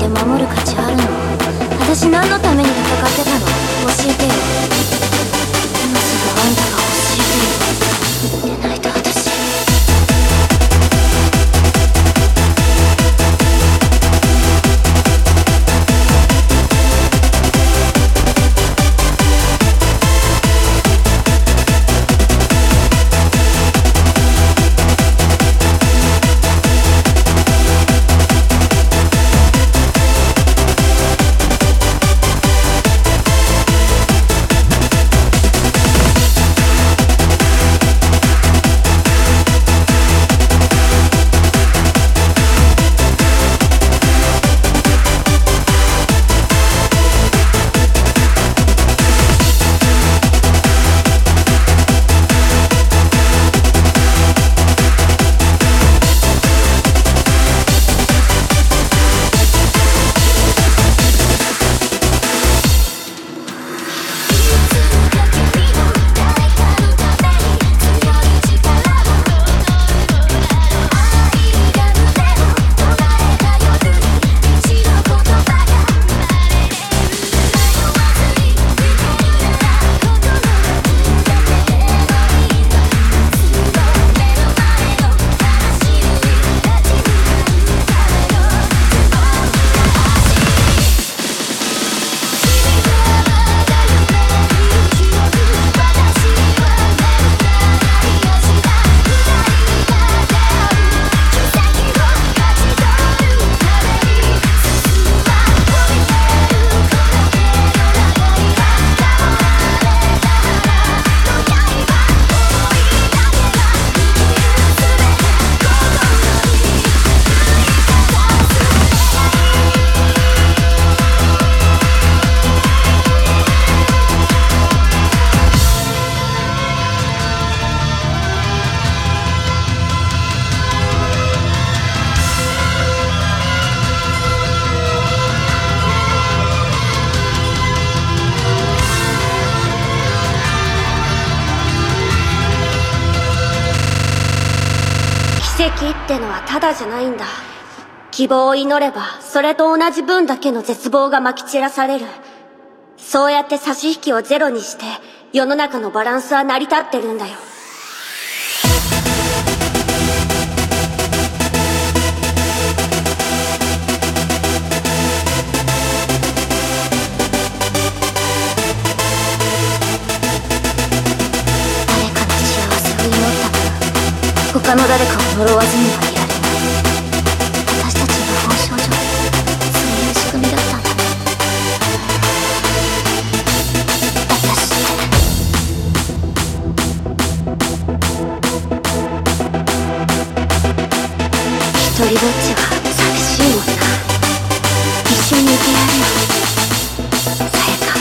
で守る価値あるの？私何のために戦ってたの？教えてよ。今すぐあんたが教えてよ。でないと私。奇跡ってのはただじゃないんだ。希望を祈ればそれと同じ分だけの絶望がまき散らされる。そうやって差し引きをゼロにして世の中のバランスは成り立ってるんだよ。誰かの幸せを祈った分他の誰かを呪わずにはいられない。私たちの法少女、そういう仕組みだったんだね。私一人ぼっちは寂しいもんな。一緒にいてやるよ、さやか。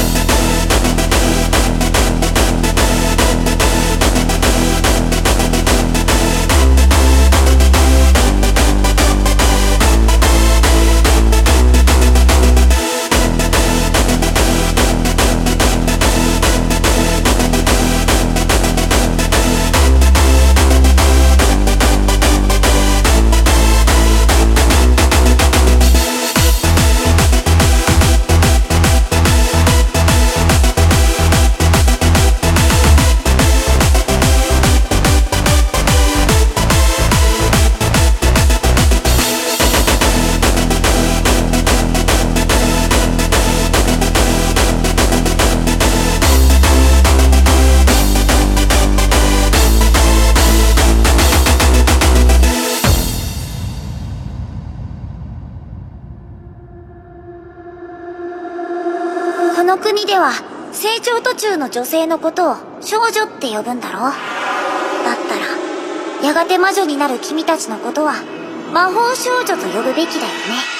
この国では成長途中の女性のことを少女って呼ぶんだろ。だったらやがて魔女になる君たちのことは魔法少女と呼ぶべきだよね。